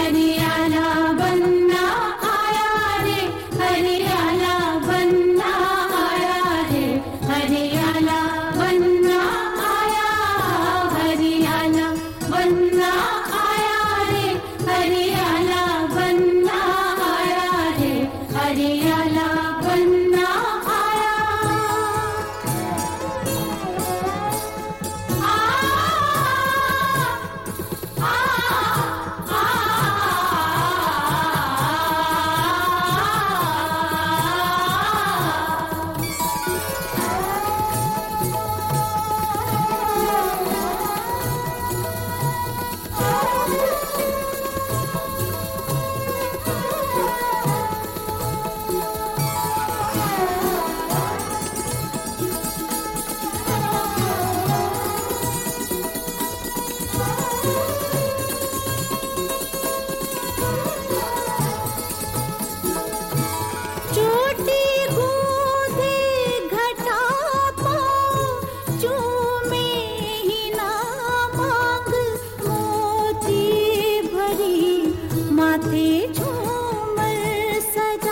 हरियाला बन्ना आया रे, हरियाला बन्ना आया रे, हरियाला बन्ना आया, हरियाला बन्ना आया रे, हरियाला बन्ना आया रे, हरियाला बन्ना आया। चोटी गूंजे घटा पाँव चूमे ही ना मांग, मोती भरी माथे झूमर सजा।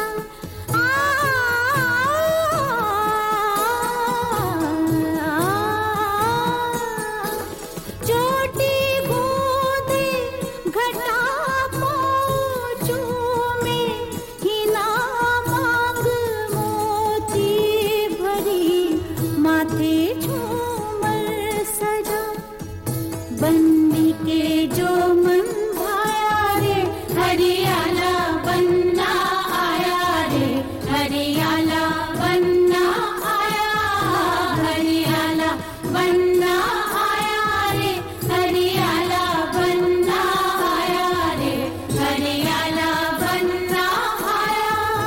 चोटी गूंजे घटा पाँव चूमे ही ना माथे झूमर सजा। बन्नी के जो मन भाया रे, हरियाला बन्ना आया रे, हरियाला बन्ना आया, हरियाला बन्ना आया रे, हरियाला बन्ना आया रे, हरियाला बन्ना आया।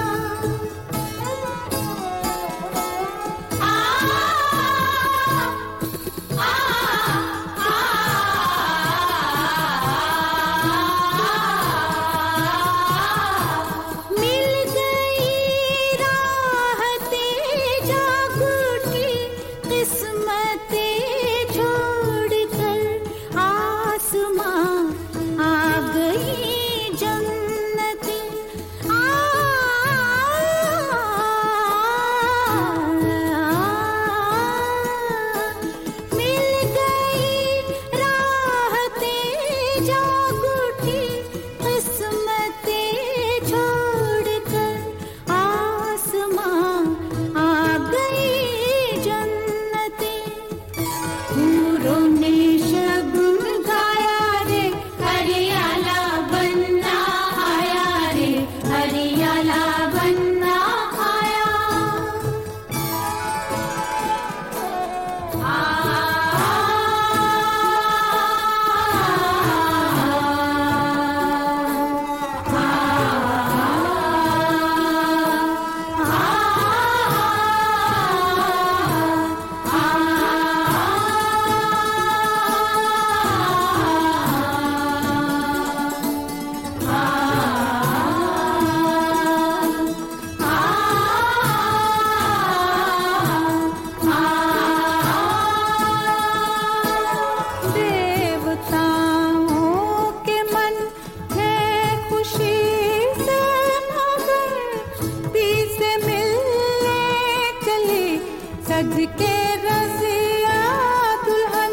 सज के रसिया दुल्हन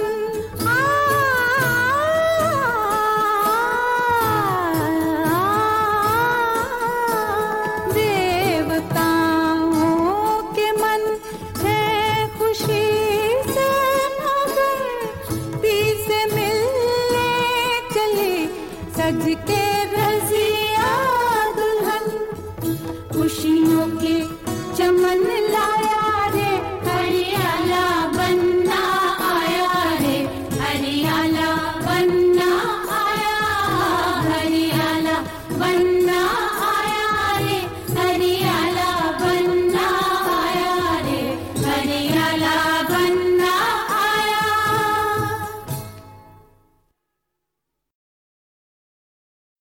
देवताओं के मन है खुशी से मगर पी से मिलने चली सज के रसिया दुल्हन। खुशियों के चमन लाया